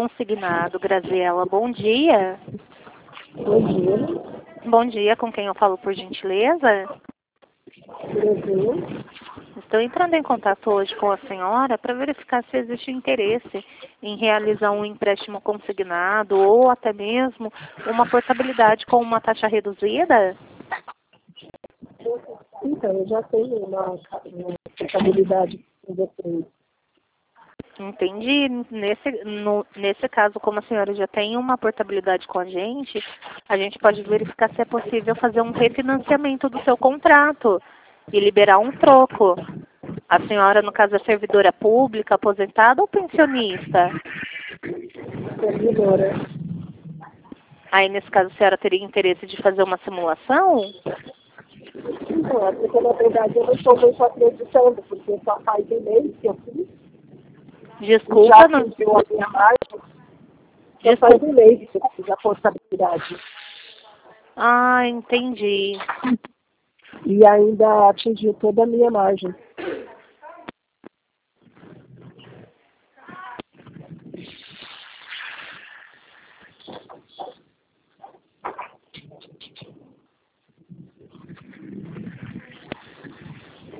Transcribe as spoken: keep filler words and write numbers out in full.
consignado. Graziela, bom dia. Bom dia. Bom dia, com quem eu falo, por gentileza? Brasil. Estou entrando em contato hoje com a senhora para verificar se existe interesse em realizar um empréstimo consignado ou até mesmo uma portabilidade com uma taxa reduzida. Então, eu já tenho uma, uma estabilidade com vocês. Entendi. Nesse, no, nesse caso, como a senhora já tem uma portabilidade com a gente, a gente pode verificar se é possível fazer um refinanciamento do seu contrato e liberar um troco. A senhora, no caso, é servidora pública, aposentada ou pensionista? Servidora. Aí, nesse caso, a senhora teria interesse de fazer uma simulação? Então, é porque na verdade eu não estou muito acreditando, porque só faz um mês que eu fiz. Desculpa, Já não... atingiu a minha margem. Só faz Desculpa. um mês que eu fiz a portabilidade. Ah, entendi. E ainda atingiu toda a minha margem.